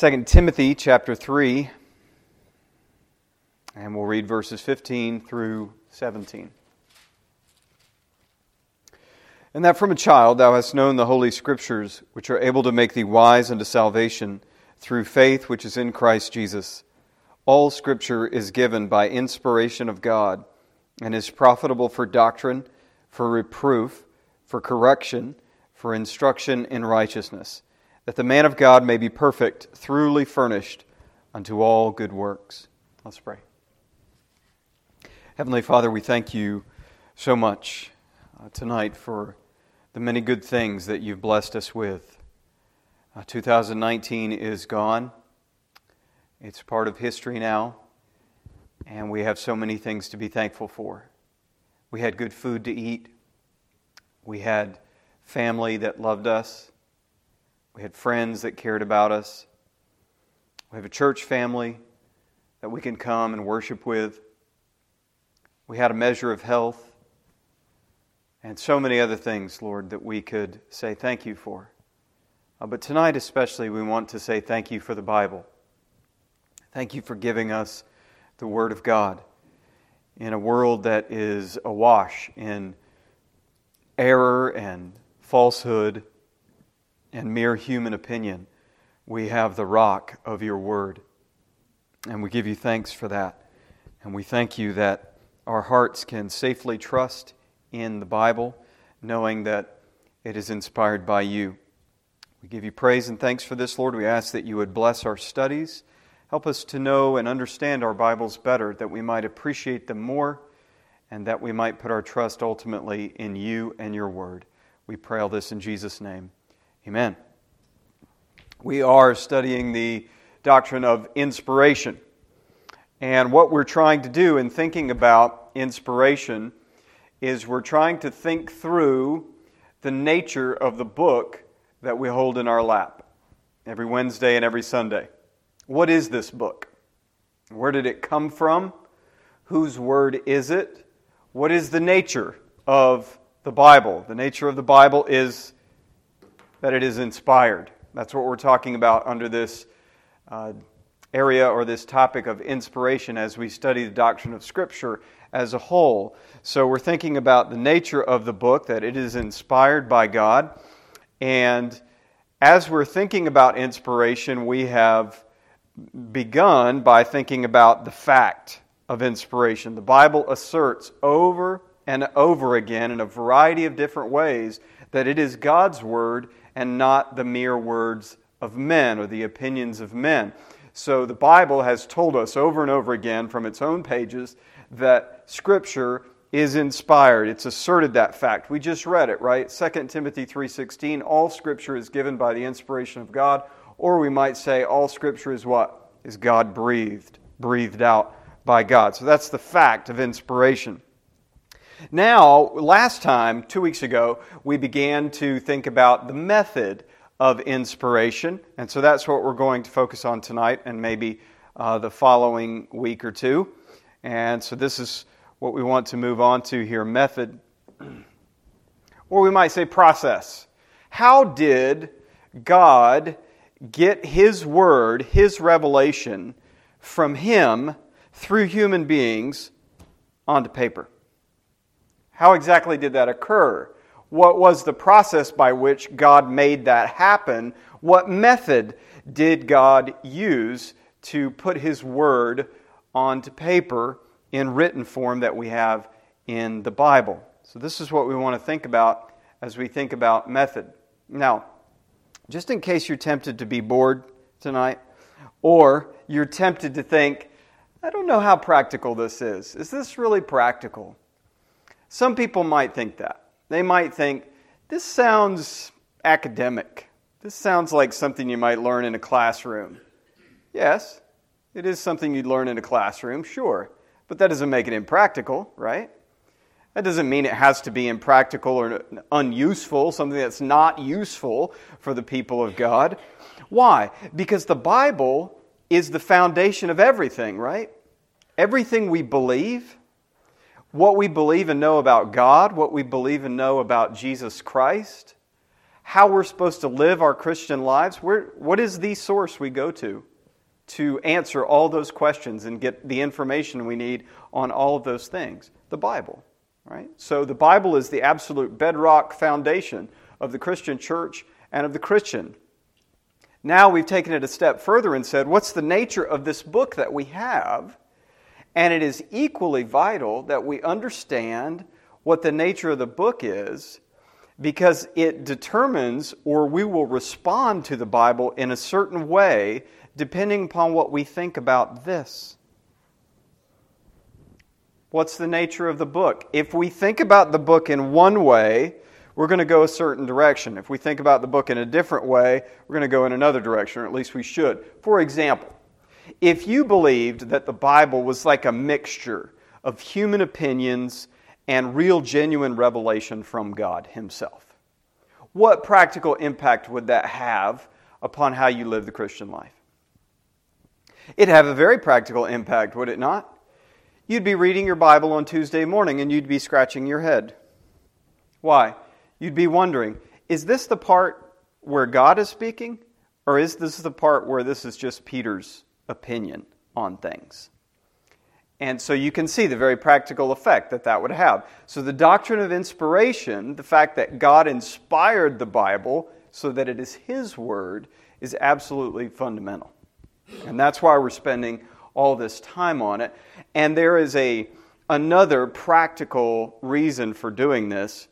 2 Timothy chapter 3, and we'll read verses 15 through 17. And that from a child thou hast known the Holy Scriptures, which are able to make thee wise unto salvation through faith which is in Christ Jesus. All Scripture is given by inspiration of God, and is profitable for doctrine, for reproof, for correction, for instruction in righteousness, that the man of God may be perfect, thoroughly furnished unto all good works. Let's pray. Heavenly Father, we thank you so much tonight for the many good things that you've blessed us with. 2019 is gone. It's part of history now, and we have so many things to be thankful for. We had good food to eat. We had family that loved us. We had friends that cared about us. We have a church family that we can come and worship with. We had a measure of health and so many other things, Lord, that we could say thank you for. But tonight especially, we want to say thank you for the Bible. Thank you for giving us the Word of God in a world that is awash in error and falsehood and mere human opinion. We have the rock of your Word, and we give you thanks for that. And we thank you that our hearts can safely trust in the Bible, knowing that it is inspired by you. We give you praise and thanks for this, Lord. We ask that you would bless our studies. Help us to know and understand our Bibles better, that we might appreciate them more, and that we might put our trust ultimately in you and your Word. We pray all this in Jesus' name. Amen. We are studying the doctrine of inspiration. And what we're trying to do in thinking about inspiration is we're trying to think through the nature of the book that we hold in our lap every Wednesday and every Sunday. What is this book? Where did it come from? Whose word is it? What is the nature of the Bible? The nature of the Bible is that it is inspired. That's what we're talking about under this area or this topic of inspiration as we study the doctrine of Scripture as a whole. So we're thinking about the nature of the book, that it is inspired by God. And as we're thinking about inspiration, we have begun by thinking about the fact of inspiration. The Bible asserts over and over again in a variety of different ways that it is God's Word and not the mere words of men or the opinions of men. So the Bible has told us over and over again from its own pages that Scripture is inspired. It's asserted that fact. We just read it, right? 2 Timothy 3:16, all Scripture is given by the inspiration of God. Or we might say all Scripture is what? Is God-breathed, breathed out by God. So that's the fact of inspiration. Now, last time, 2 weeks ago, we began to think about the method of inspiration. And so that's what we're going to focus on tonight and maybe the following week or two. And so this is what we want to move on to here, method. Or we might say process. How did God get His Word, His revelation, from Him through human beings onto paper? How exactly did that occur? What was the process by which God made that happen? What method did God use to put His Word onto paper in written form that we have in the Bible? So this is what we want to think about as we think about method. Now, just in case you're tempted to be bored tonight, or you're tempted to think, I don't know how practical this is. Is this really practical? Some people might think that. They might think, this sounds academic. This sounds like something you might learn in a classroom. Yes, it is something you'd learn in a classroom, sure. But that doesn't make it impractical, right? That doesn't mean it has to be impractical or unuseful, something that's not useful for the people of God. Why? Because the Bible is the foundation of everything, right? Everything we believe, what we believe and know about God, what we believe and know about Jesus Christ, how we're supposed to live our Christian lives, what is the source we go to answer all those questions and get the information we need on all of those things? The Bible, right? So the Bible is the absolute bedrock foundation of the Christian church and of the Christian. Now we've taken it a step further and said, what's the nature of this book that we have? And it is equally vital that we understand what the nature of the book is, because it determines, or we will respond to the Bible in a certain way depending upon what we think about this. What's the nature of the book? If we think about the book in one way, we're going to go a certain direction. If we think about the book in a different way, we're going to go in another direction, or at least we should. For example, if you believed that the Bible was like a mixture of human opinions and real genuine revelation from God Himself, what practical impact would that have upon how you live the Christian life? It'd have a very practical impact, would it not? You'd be reading your Bible on Tuesday morning and you'd be scratching your head. Why? You'd be wondering, is this the part where God is speaking? Or is this the part where this is just Peter's opinion on things? And so you can see the very practical effect that would have. So the doctrine of inspiration, the fact that God inspired the Bible so that it is His Word, is absolutely fundamental. And that's why we're spending all this time on it. And there is another practical reason for doing this,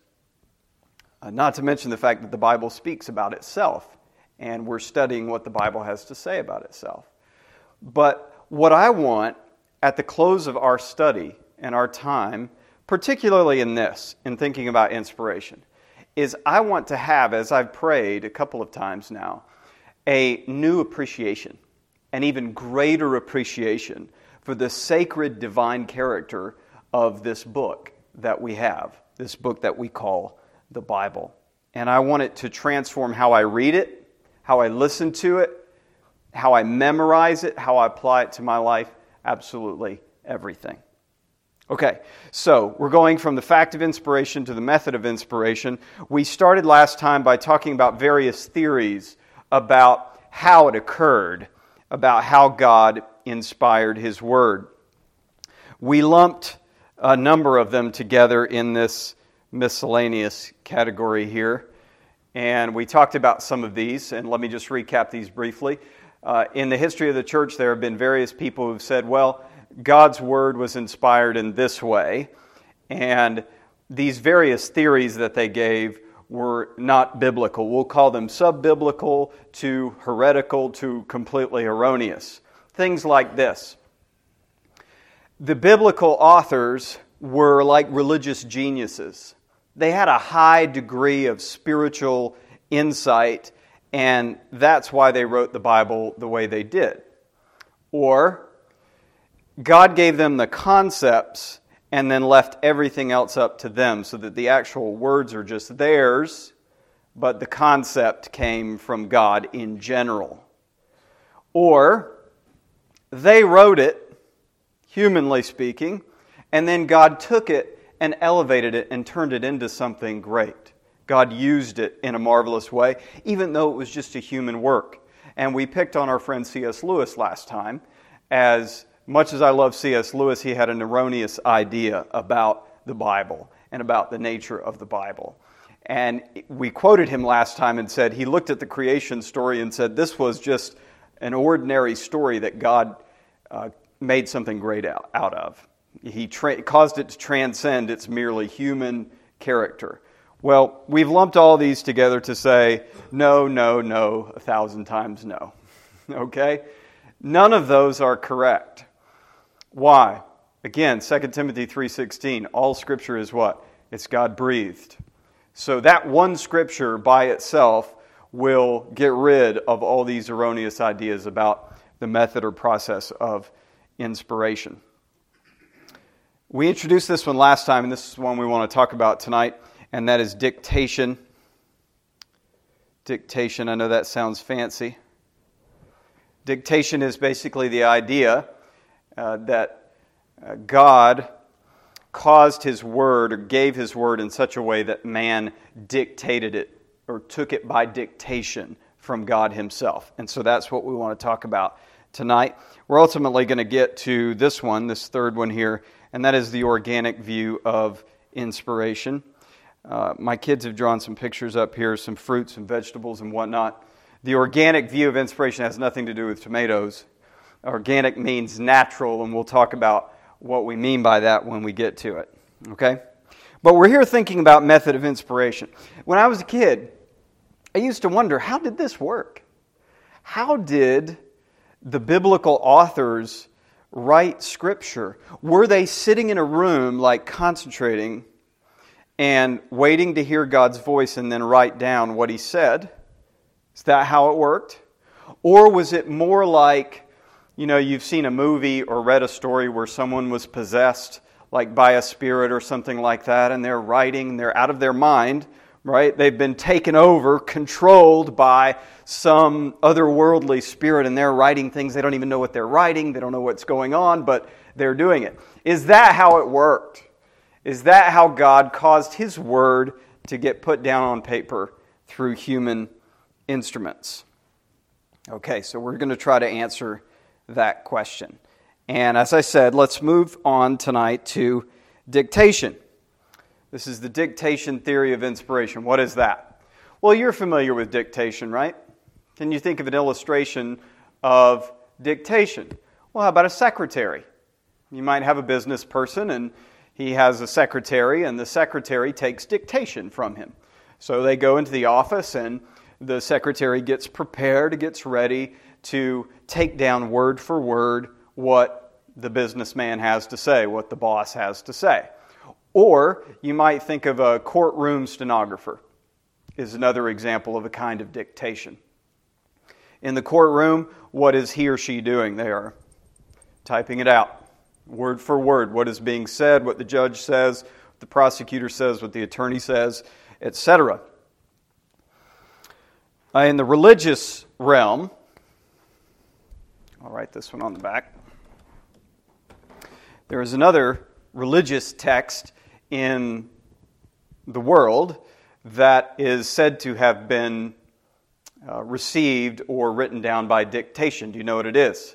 not to mention the fact that the Bible speaks about itself, and we're studying what the Bible has to say about itself. But what I want at the close of our study and our time, particularly in thinking about inspiration, is I want to have, as I've prayed a couple of times now, a new appreciation, an even greater appreciation for the sacred divine character of this book that we have, this book that we call the Bible. And I want it to transform how I read it, how I listen to it, how I memorize it, how I apply it to my life, absolutely everything. Okay, so we're going from the fact of inspiration to the method of inspiration. We started last time by talking about various theories about how it occurred, about how God inspired His Word. We lumped a number of them together in this miscellaneous category here, and we talked about some of these, and let me just recap these briefly. In the history of the church, there have been various people who've said, well, God's Word was inspired in this way, and these various theories that they gave were not biblical. We'll call them sub-biblical to heretical to completely erroneous. Things like this. The biblical authors were like religious geniuses. They had a high degree of spiritual insight, and that's why they wrote the Bible the way they did. Or, God gave them the concepts and then left everything else up to them so that the actual words are just theirs, but the concept came from God in general. Or, they wrote it, humanly speaking, and then God took it and elevated it and turned it into something great. God used it in a marvelous way, even though it was just a human work. And we picked on our friend C.S. Lewis last time. As much as I love C.S. Lewis, he had an erroneous idea about the Bible and about the nature of the Bible. And we quoted him last time and said he looked at the creation story and said this was just an ordinary story that God made something great out of. He caused it to transcend its merely human character. Well, we've lumped all these together to say, no, 1,000 times no. Okay? None of those are correct. Why? Again, 2 Timothy 3:16, all Scripture is what? It's God-breathed. So that one Scripture by itself will get rid of all these erroneous ideas about the method or process of inspiration. We introduced this one last time, and this is one we want to talk about tonight, and that is dictation. Dictation, I know that sounds fancy. Dictation is basically the idea that God caused His Word or gave His Word in such a way that man dictated it or took it by dictation from God himself. And so that's what we want to talk about tonight. We're ultimately going to get to this one, this third one here, and that is the organic view of inspiration. My kids have drawn some pictures up here, some fruits and vegetables and whatnot. The organic view of inspiration has nothing to do with tomatoes. Organic means natural, and we'll talk about what we mean by that when we get to it. Okay? But we're here thinking about method of inspiration. When I was a kid, I used to wonder, how did this work? How did the biblical authors write Scripture? Were they sitting in a room, like concentrating and waiting to hear God's voice and then write down what He said? Is that how it worked? Or was it more like, you've seen a movie or read a story where someone was possessed, like by a spirit or something like that, and they're writing, they're out of their mind, right? They've been taken over, controlled by some otherworldly spirit, and they're writing things. They don't even know what they're writing. They don't know what's going on, but they're doing it. Is that how it worked? Is that how God caused His Word to get put down on paper through human instruments? Okay, so we're going to try to answer that question. And as I said, let's move on tonight to dictation. This is the dictation theory of inspiration. What is that? Well, you're familiar with dictation, right? Can you think of an illustration of dictation? Well, how about a secretary? You might have a business person and he has a secretary, and the secretary takes dictation from him. So they go into the office and the secretary gets prepared, gets ready to take down word for word what the businessman has to say, what the boss has to say. Or you might think of a courtroom stenographer is another example of a kind of dictation. In the courtroom, what is he or she doing? They are typing it out, word for word, what is being said, what the judge says, what the prosecutor says, what the attorney says, etc. In the religious realm, I'll write this one on the back. There is another religious text in the world that is said to have been received or written down by dictation. Do you know what it is?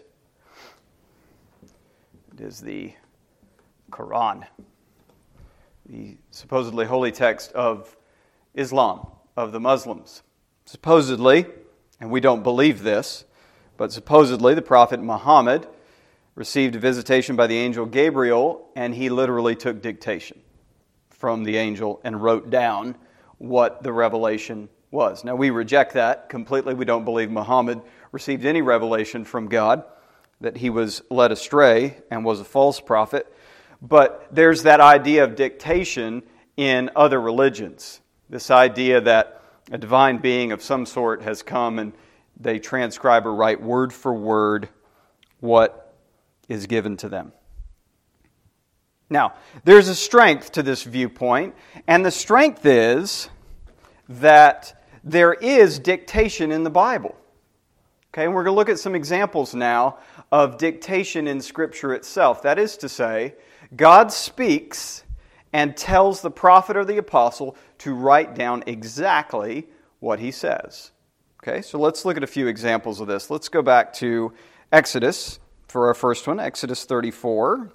It is the Quran, the supposedly holy text of Islam, of the Muslims. Supposedly, and we don't believe this, but supposedly the Prophet Muhammad received a visitation by the angel Gabriel, and he literally took dictation from the angel and wrote down what the revelation was. Now, we reject that completely. We don't believe Muhammad received any revelation from God, that he was led astray and was a false prophet. But there's that idea of dictation in other religions. This idea that a divine being of some sort has come and they transcribe or write word for word what is given to them. Now, there's a strength to this viewpoint, and the strength is that there is dictation in the Bible. Okay, and we're going to look at some examples now of dictation in Scripture itself. That is to say, God speaks and tells the prophet or the apostle to write down exactly what he says. Okay, so let's look at a few examples of this. Let's go back to Exodus for our first one, Exodus 34.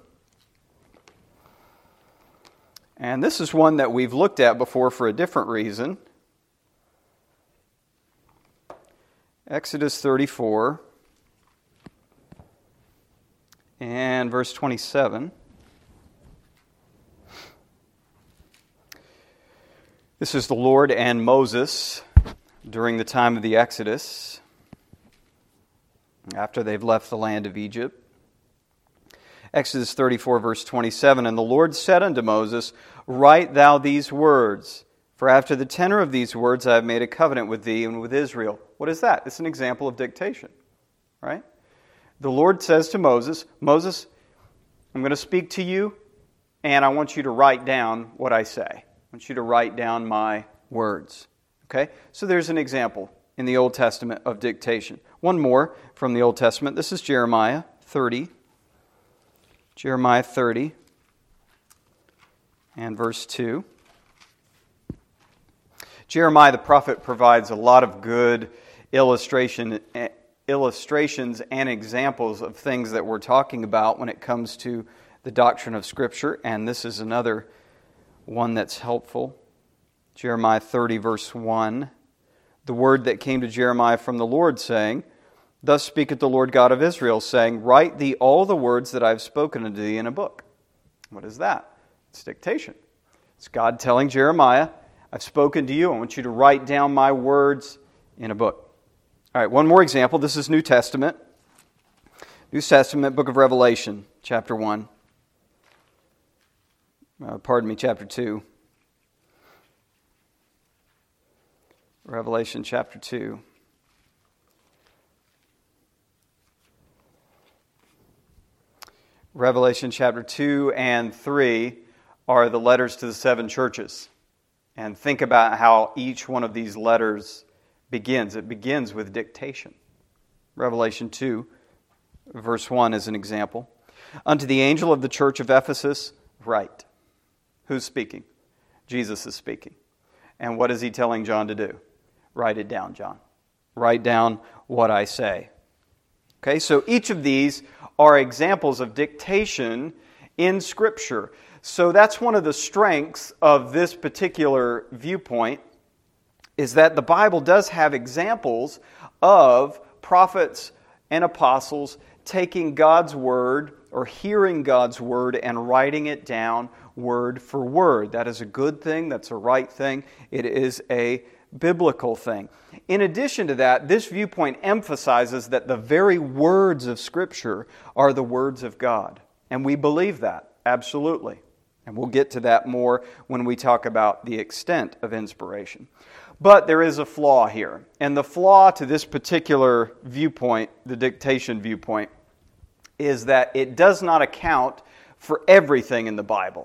And this is one that we've looked at before for a different reason. Exodus 34 and verse 27. This is the Lord and Moses during the time of the Exodus, after they've left the land of Egypt. Exodus 34, verse 27, And the Lord said unto Moses, Write thou these words, for after the tenor of these words I have made a covenant with thee and with Israel. What is that? It's an example of dictation, right? The Lord says to Moses, Moses, I'm going to speak to you, and I want you to write down what I say. I want you to write down my words. Okay? So there's an example in the Old Testament of dictation. One more from the Old Testament. This is Jeremiah 30. Jeremiah 30 and verse 2. Jeremiah the prophet provides a lot of good illustrations and examples of things that we're talking about when it comes to the doctrine of Scripture, and this is another one that's helpful. Jeremiah 30, verse 1. The word that came to Jeremiah from the Lord, saying, Thus speaketh the Lord God of Israel, saying, Write thee all the words that I have spoken unto thee in a book. What is that? It's dictation. It's God telling Jeremiah, I've spoken to you. I want you to write down my words in a book. All right, one more example. This is New Testament. New Testament, book of Revelation, chapter 1. Chapter 2. Revelation chapter 2. Revelation chapter 2 and 3 are the letters to the seven churches. And think about how each one of these letters begins. It begins with dictation. Revelation 2, verse 1 is an example. Unto the angel of the church of Ephesus, write. Who's speaking? Jesus is speaking. And what is he telling John to do? Write it down, John. Write down what I say. Okay, so each of these are examples of dictation in Scripture. So that's one of the strengths of this particular viewpoint, is that the Bible does have examples of prophets and apostles taking God's Word or hearing God's Word and writing it down word for word. That is a good thing. That's a right thing. It is a biblical thing. In addition to that, this viewpoint emphasizes that the very words of Scripture are the words of God. And we believe that, absolutely. And we'll get to that more when we talk about the extent of inspiration. But there is a flaw here. And the flaw to this particular viewpoint, the dictation viewpoint, is that it does not account for everything in the Bible.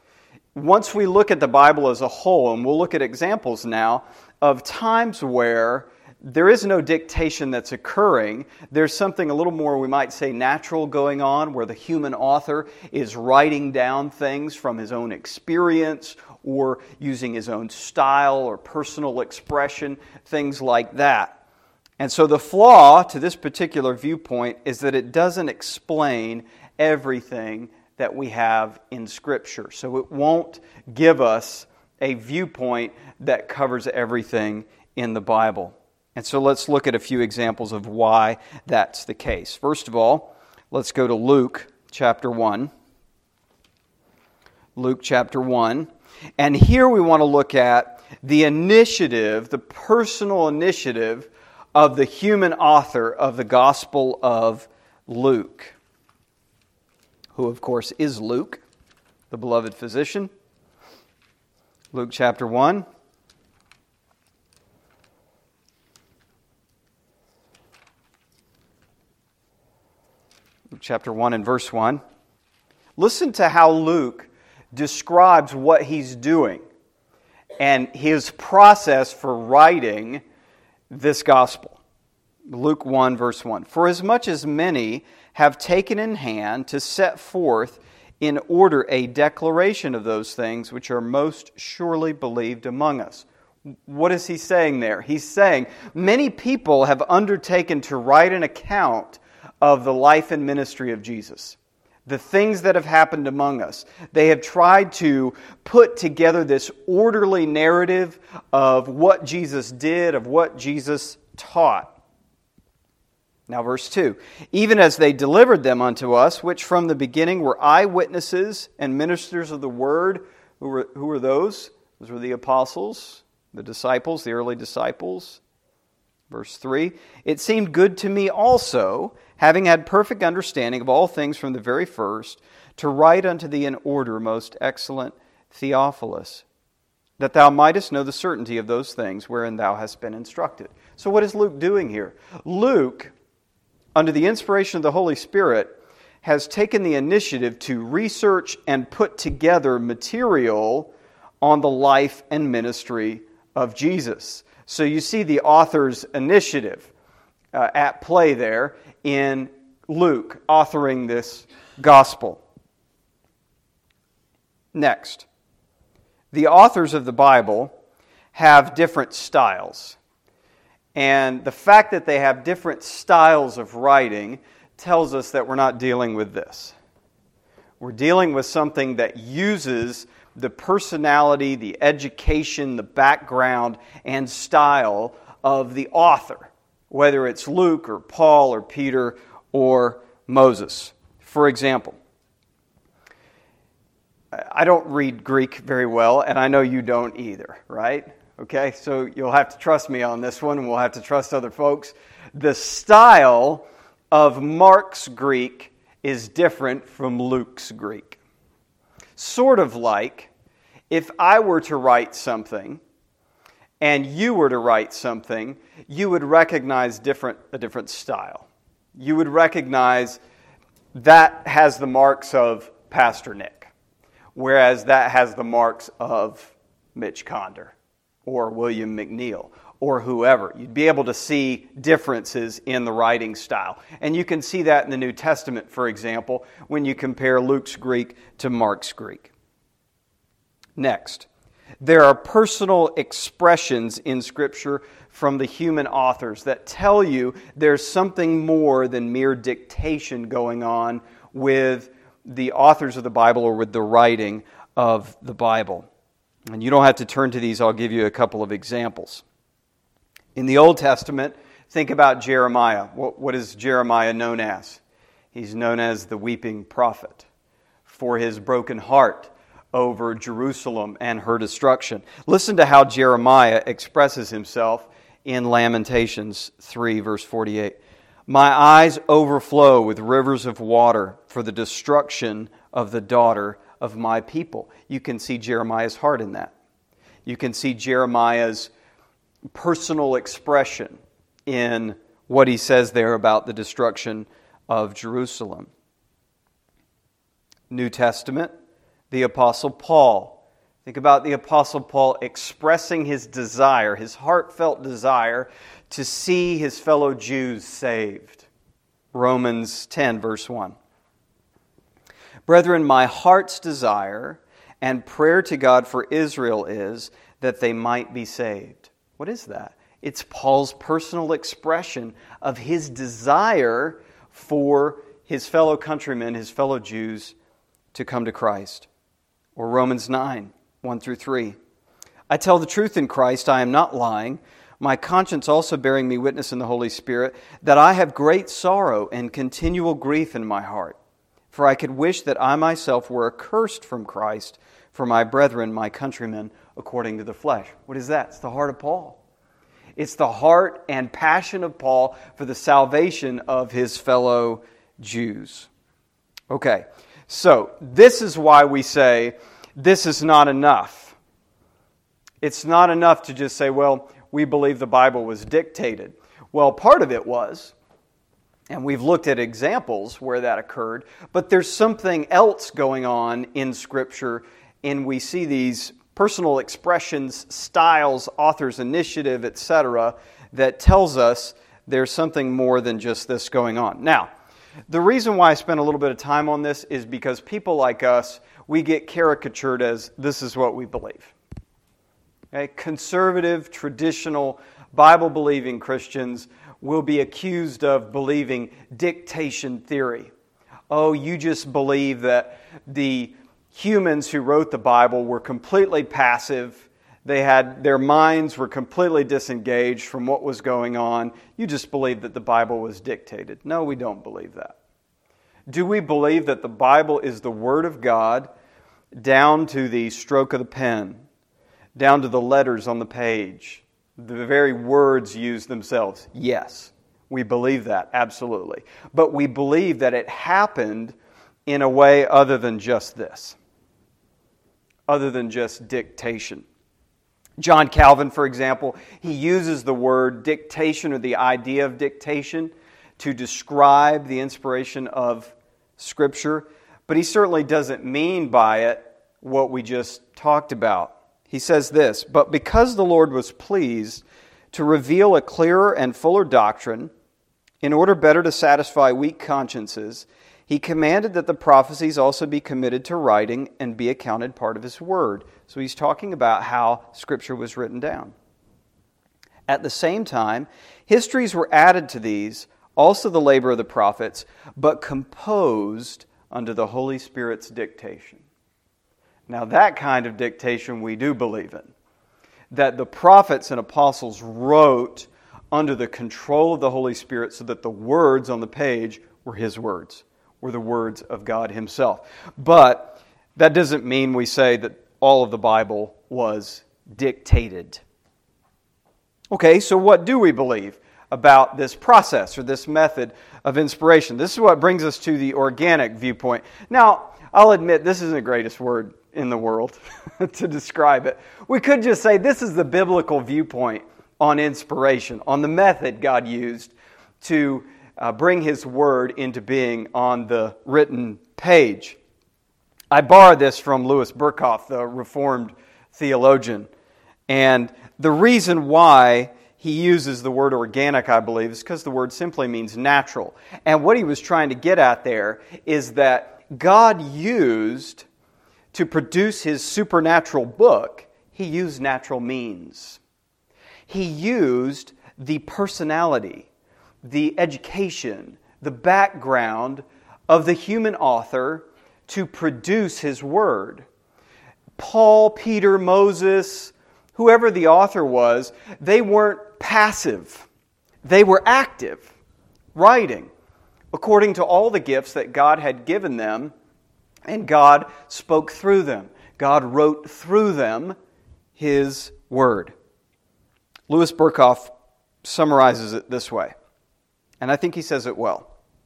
Once we look at the Bible as a whole, and we'll look at examples now of times where there is no dictation that's occurring, there's something a little more, we might say, natural going on, where the human author is writing down things from his own experience or using his own style or personal expression, things like that. And so the flaw to this particular viewpoint is that it doesn't explain everything that we have in Scripture. So it won't give us a viewpoint that covers everything in the Bible. And so let's look at a few examples of why that's the case. First of all, let's go to Luke chapter 1. Luke chapter 1. And here we want to look at the initiative, the personal initiative of the human author of the Gospel of Luke, who of course is Luke, the beloved physician. Luke chapter 1. Luke chapter 1 and verse 1. Listen to how Luke describes what he's doing and his process for writing this gospel. Luke 1 verse 1. For as much as many have taken in hand to set forth in order a declaration of those things which are most surely believed among us. What is he saying there? He's saying many people have undertaken to write an account of the life and ministry of Jesus, the things that have happened among us. They have tried to put together this orderly narrative of what Jesus did, of what Jesus taught. Now verse 2, even as they delivered them unto us, which from the beginning were eyewitnesses and ministers of the word. Who were those? Those were the apostles, the disciples, the early disciples. Verse 3, it seemed good to me also, having had perfect understanding of all things from the very first, to write unto thee in order, most excellent Theophilus, that thou mightest know the certainty of those things wherein thou hast been instructed. So what is Luke doing here? Luke, under the inspiration of the Holy Spirit, has taken the initiative to research and put together material on the life and ministry of Jesus. So you see the author's initiative at play there in Luke, authoring this gospel. Next, the authors of the Bible have different styles. And the fact that they have different styles of writing tells us that we're not dealing with this. We're dealing with something that uses the personality, the education, the background, and style of the author, whether it's Luke or Paul or Peter or Moses. For example, I don't read Greek very well, and I know you don't either, right? Okay, so you'll have to trust me on this one, and we'll have to trust other folks. The style of Mark's Greek is different from Luke's Greek. Sort of like if I were to write something and you were to write something, you would recognize a different style. You would recognize that has the marks of Pastor Nick, whereas that has the marks of Mitch Conder or William McNeil or whoever. You'd be able to see differences in the writing style. And you can see that in the New Testament, for example, when you compare Luke's Greek to Mark's Greek. Next, there are personal expressions in Scripture from the human authors that tell you there's something more than mere dictation going on with the authors of the Bible or with the writing of the Bible. And you don't have to turn to these. I'll give you a couple of examples. In the Old Testament, think about Jeremiah. What is Jeremiah known as? He's known as the weeping prophet for his broken heart over Jerusalem and her destruction. Listen to how Jeremiah expresses himself in Lamentations 3, verse 48. My eyes overflow with rivers of water for the destruction of the daughter of my people. You can see Jeremiah's heart in that. You can see Jeremiah's personal expression in what he says there about the destruction of Jerusalem. New Testament, the Apostle Paul. Think about the Apostle Paul expressing his desire, his heartfelt desire to see his fellow Jews saved. Romans 10, verse 1. Brethren, my heart's desire and prayer to God for Israel is that they might be saved. What is that? It's Paul's personal expression of his desire for his fellow countrymen, his fellow Jews, to come to Christ. Or Romans 9, 1 through 3. I tell the truth in Christ, I am not lying. My conscience also bearing me witness in the Holy Spirit, that I have great sorrow and continual grief in my heart. For I could wish that I myself were accursed from Christ for my brethren, my countrymen, according to the flesh. What is that? It's the heart of Paul. It's the heart and passion of Paul for the salvation of his fellow Jews. Okay, so this is why we say this is not enough. It's not enough to just say, well, we believe the Bible was dictated. Well, part of it was, and we've looked at examples where that occurred, but there's something else going on in Scripture, and we see these personal expressions, styles, author's initiative, etc., that tells us there's something more than just this going on. Now, the reason why I spent a little bit of time on this is because people like us, we get caricatured as this is what we believe. Okay? Conservative, traditional, Bible-believing Christians will be accused of believing dictation theory. Oh, you just believe that the humans who wrote the Bible were completely passive. Their minds were completely disengaged from what was going on. You just believe that the Bible was dictated. No, we don't believe that. Do we believe that the Bible is the Word of God down to the stroke of the pen, down to the letters on the page, the very words used themselves? Yes, we believe that, absolutely. But we believe that it happened in a way other than just this, other than just dictation. John Calvin, for example, he uses the word dictation or the idea of dictation to describe the inspiration of Scripture, but he certainly doesn't mean by it what we just talked about. He says this, but because the Lord was pleased to reveal a clearer and fuller doctrine in order better to satisfy weak consciences, He commanded that the prophecies also be committed to writing and be accounted part of His Word. So he's talking about how Scripture was written down. At the same time, histories were added to these, also the labor of the prophets, but composed under the Holy Spirit's dictation. Now that kind of dictation we do believe in. That the prophets and apostles wrote under the control of the Holy Spirit so that the words on the page were His words, were the words of God Himself. But that doesn't mean we say that all of the Bible was dictated. Okay, so what do we believe about this process or this method of inspiration? This is what brings us to the organic viewpoint. Now, I'll admit this isn't the greatest word in the world to describe it. We could just say this is the biblical viewpoint on inspiration, on the method God used to bring His Word into being on the written page. I borrowed this from Louis Berkhoff, the Reformed theologian. And the reason why he uses the word organic, I believe, is because the word simply means natural. And what he was trying to get at there is that God used, to produce His supernatural book, He used natural means. He used the personality, the education, the background of the human author to produce His Word. Paul, Peter, Moses, whoever the author was, they weren't passive. They were active, writing, according to all the gifts that God had given them, and God spoke through them. God wrote through them His Word. Louis Berkhoff summarizes it this way, and I think he says it well.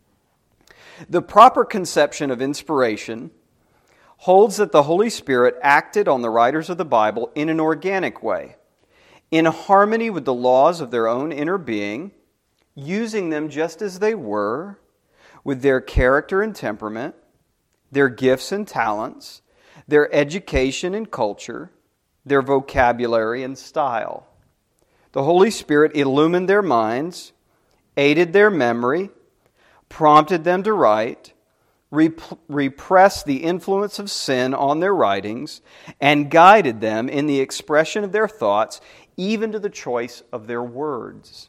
The proper conception of inspiration holds that the Holy Spirit acted on the writers of the Bible in an organic way, in harmony with the laws of their own inner being, using them just as they were, with their character and temperament, their gifts and talents, their education and culture, their vocabulary and style. The Holy Spirit illumined their minds, aided their memory, prompted them to write, repressed the influence of sin on their writings, and guided them in the expression of their thoughts, even to the choice of their words.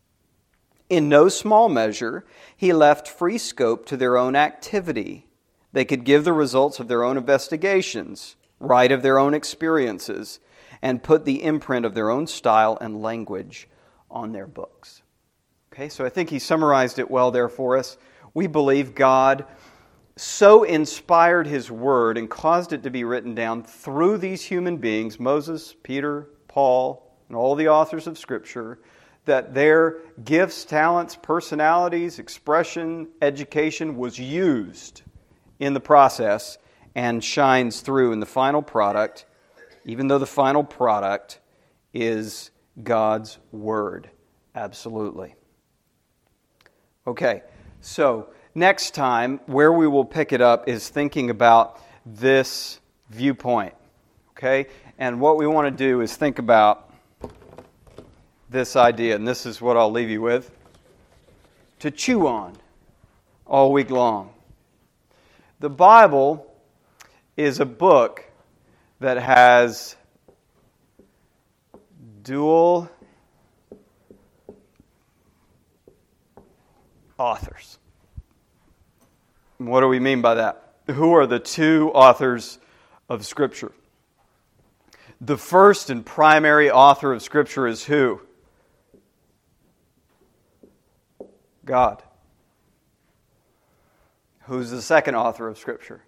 In no small measure, He left free scope to their own activity. They could give the results of their own investigations, write of their own experiences, and put the imprint of their own style and language on their books. Okay, so I think he summarized it well there for us. We believe God so inspired His Word and caused it to be written down through these human beings, Moses, Peter, Paul, and all the authors of Scripture, that their gifts, talents, personalities, expression, education was used in the process and shines through in the final product, even though the final product is God's Word. Absolutely. Okay, so next time, where we will pick it up is thinking about this viewpoint. Okay? And what we want to do is think about this idea, and this is what I'll leave you with, to chew on all week long. The Bible is a book that has dual authors. What do we mean by that? Who are the two authors of Scripture? The first and primary author of Scripture is who? God. Who's the second author of Scripture?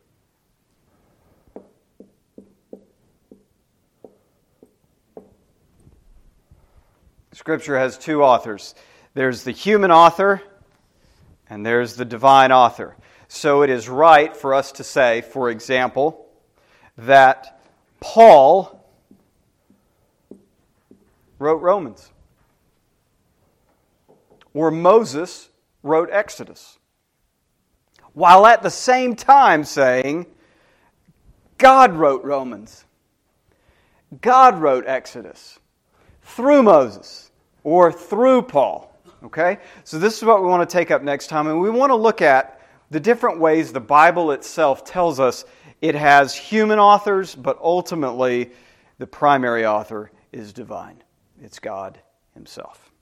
Scripture has two authors. There's the human author and there's the divine author. So it is right for us to say, for example, that Paul wrote Romans, or Moses wrote Exodus, while at the same time saying, God wrote Romans, God wrote Exodus, through Moses, or through Paul. Okay? So this is what we want to take up next time, and we want to look at the different ways the Bible itself tells us it has human authors, but ultimately the primary author is divine. It's God Himself.